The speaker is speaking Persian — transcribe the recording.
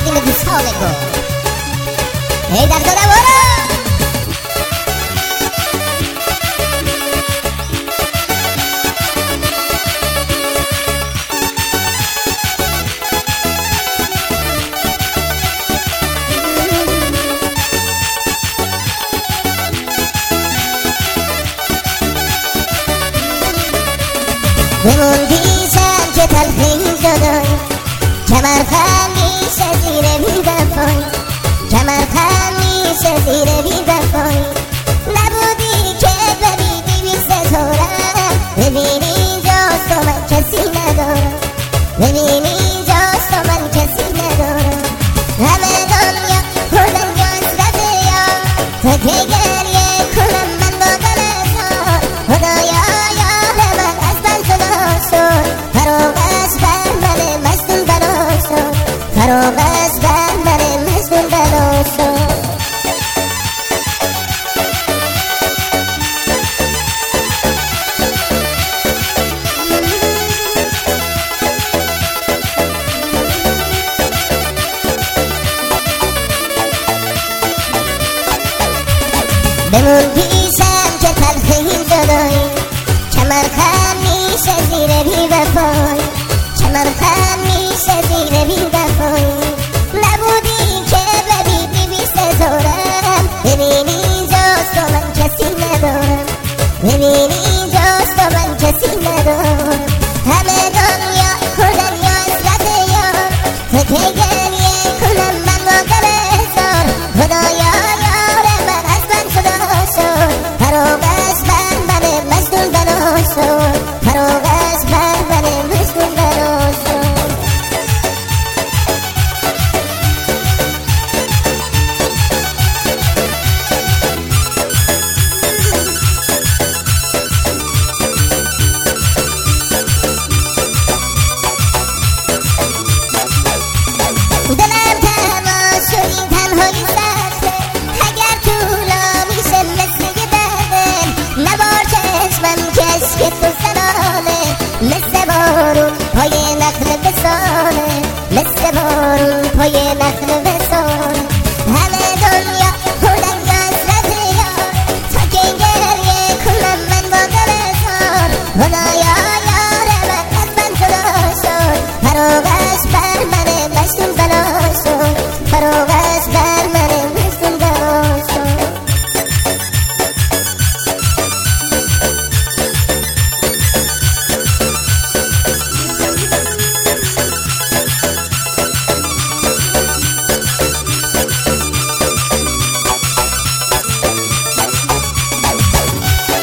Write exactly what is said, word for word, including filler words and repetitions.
کردیم به دوستان گل. ای در دادم برو بموندیشم که تلخی جدایی کمر خم میشه زیر بی وفایی کمر خم میشه زیر بی وفایی نبودی که ببینی بی ستارم ببینی جاست و من کسی ندارم ببینی جاست و من کسی ندارم همه دنیا خودم جاست یا تو که گریه کنم من با دلستان خدایا فراغت بر من مجنون بنا شد بمون پیشم که تلخی جدایی کمر خم میشه زیر بی وفایی کمر خم میشه زیر بی وفایی نبودی که ببینی بی ستارم ببینی جاست و من کسی ندارم ببینی جاست و من کسی ندارم همه دنیا خودم یا عزت یار تو که گریه کنم من با دل هزار خدایا یار من از من جدا شد فراغت بر من مجنون بنا شد فراغت بر من مجنون بنا شد دلم تنها شد این تنهایی سخته اگر طولا میشه مثل یه دردم نبار چشمم که عشق تو زنانه مثل بارون پای